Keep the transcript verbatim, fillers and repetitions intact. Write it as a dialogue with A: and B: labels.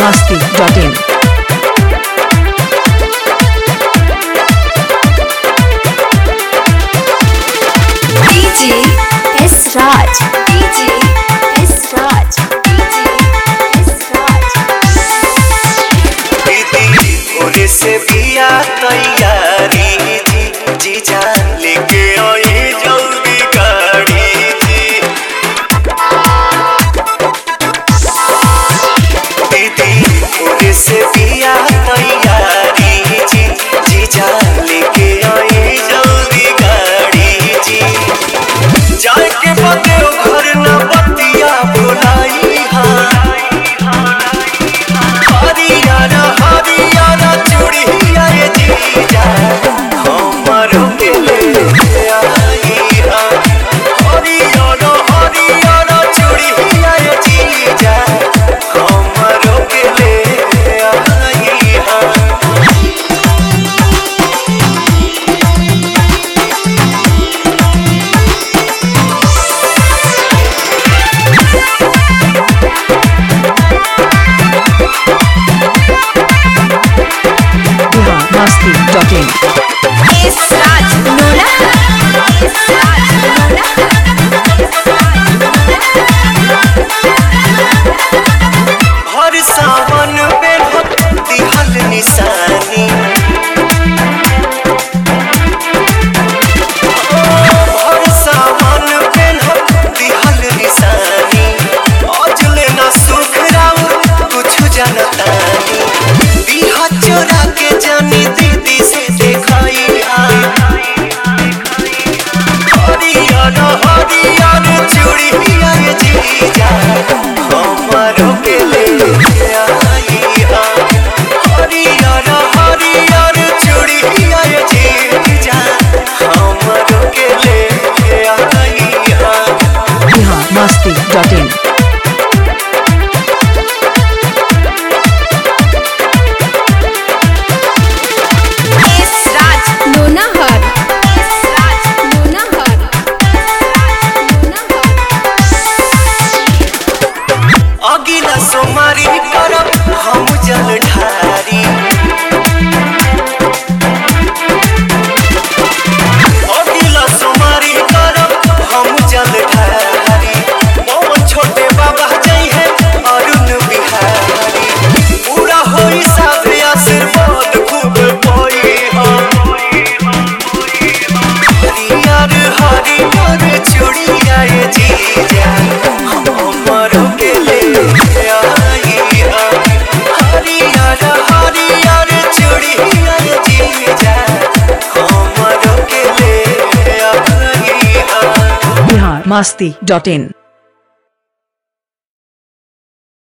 A: masti dot in.
B: D J S Raj, D J S Raj, D J S Raj.
C: दीदी भोरे से बिया तैयारी जी जीजा लेके आई जल्दी गाड़ी जी। दीदी भोरे से बिया तैयारी जी जीजा लेके आई जल्दी गाड़ी जी। जाए के बदे घर न बतिया बुलाई हाँ हरियाणा हरियाणा चूड़िया ये जीजा हमारों के ले आई हाँ हरियाणा हरियाणा चूड़िया ये जीजा हमारों के ले आई हाँ।
A: masti dot in.
B: S Raj Lola, S Raj Lola, S Raj
C: हर सावन पे दिहल निशानी हर सावन पे दिहल निशानी आज लेना सुख राउ कुछ जनतानी दिहा चोरा के जानी दीदी से दिखाई हरियाणा हरियाणा चूड़िया ये जीजा हमारों के ले आई हाँ हरियाणा हरियाणा चूड़िया ये जीजा हमारों के ले आई हाँ।
A: masti dot in.
B: S Raj Lola Har, S Raj Lola Har, S Raj Lola Har.
C: अगिला सोमारी करब हम जल ढारी अगिला सोमारी करब हम जल ढारी पवन छोटे बाबा जई है अरुण बिहारी पूरा होई साथे आशीर्वाद खूब पाई हम हरियर हरियर चूड़िया ये जीजा हमारों के ले आई हाँ हरियर हरियर चूड़िया ये जीजा हमारों के ले आई हाँ।
A: masti dot in.